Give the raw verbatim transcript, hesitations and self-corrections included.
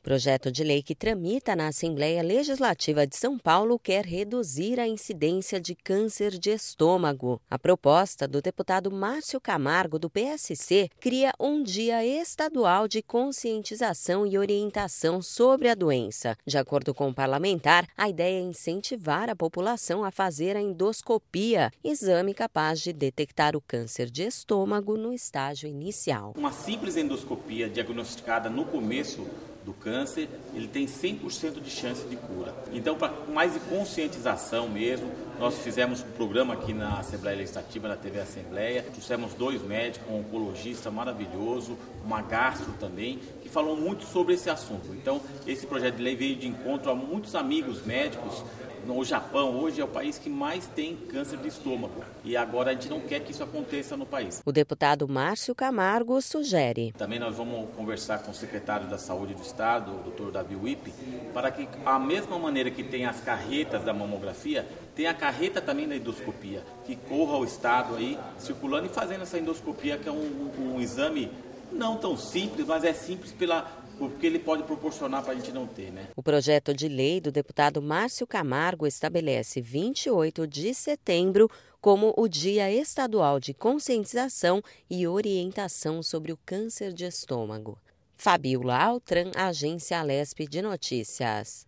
Projeto de lei que tramita na Assembleia Legislativa de São Paulo quer reduzir a incidência de câncer de estômago. A proposta do deputado Márcio Camargo, do P S C, cria um dia estadual de conscientização e orientação sobre a doença. De acordo com o parlamentar, a ideia é incentivar a população a fazer a endoscopia, exame capaz de detectar o câncer de estômago no estágio inicial. Uma simples endoscopia diagnosticada no começo do câncer, ele tem cem por cento de chance de cura. Então, para mais de conscientização mesmo, nós fizemos um programa aqui na Assembleia Legislativa, na T V Assembleia, trouxemos dois médicos, um oncologista maravilhoso, uma gastro também, que falou muito sobre esse assunto. Então, esse projeto de lei veio de encontro a muitos amigos médicos. No Japão, hoje, é o país que mais tem câncer de estômago. E agora a gente não quer que isso aconteça no país. O deputado Márcio Camargo sugere. Também nós vamos conversar com o secretário da Saúde do Estado, o doutor Davi Wippe, para que, a mesma maneira que tem as carretas da mamografia, tenha a carreta também da endoscopia, que corra o Estado aí, circulando e fazendo essa endoscopia, que é um, um, um exame não tão simples, mas é simples pela... porque ele pode proporcionar para a gente não ter, né? O projeto de lei do deputado Márcio Camargo estabelece vinte e oito de setembro como o Dia Estadual de Conscientização e Orientação sobre o Câncer de Estômago. Fabiola Altran, Agência Alesp de Notícias.